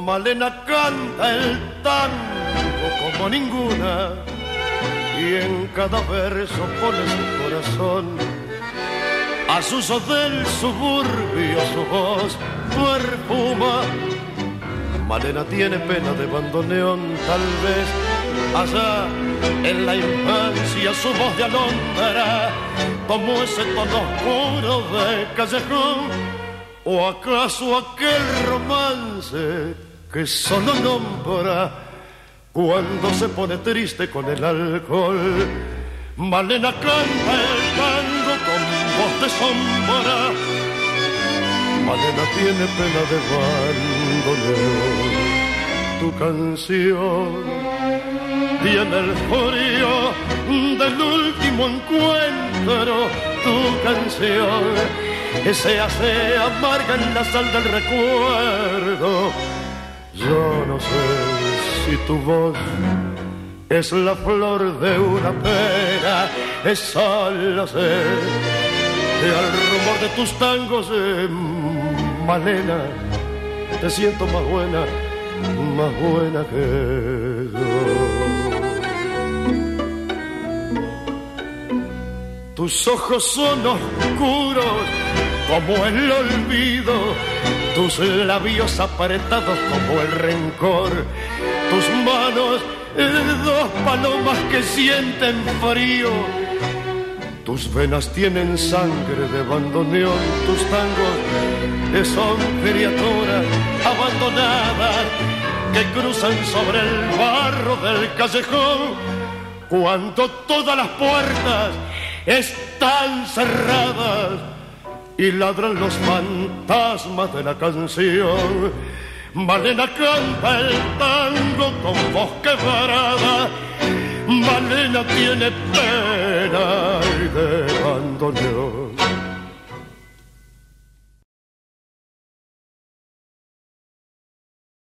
Malena canta el tango como ninguna y en cada verso pone su corazón. A sus ojos del suburbio su voz perfuma. Malena tiene pena de bandoneón, tal vez allá en la infancia su voz de alondra tomó ese tono oscuro de callejón. ¿O acaso aquel romance que solo nombra cuando se pone triste con el alcohol? Malena canta el tango con voz de sombra. Malena tiene pena de bandoneón. Tu canción tiene el frío del último encuentro. Tu canción se hace amarga en la sal del recuerdo. Yo no sé si tu voz es la flor de una pera, es solo sé que al rumor de tus tangos, Malena, te siento más buena que yo. Tus ojos son oscuros como el olvido, tus labios apretados como el rencor, tus manos, dos palomas que sienten frío, tus venas tienen sangre de bandoneón, tus tangos son criaturas abandonadas que cruzan sobre el barro del callejón cuando todas las puertas están cerradas y ladran los fantasmas de la canción. Malena canta el tango con voz quebrada. Malena tiene pena de bandoneón.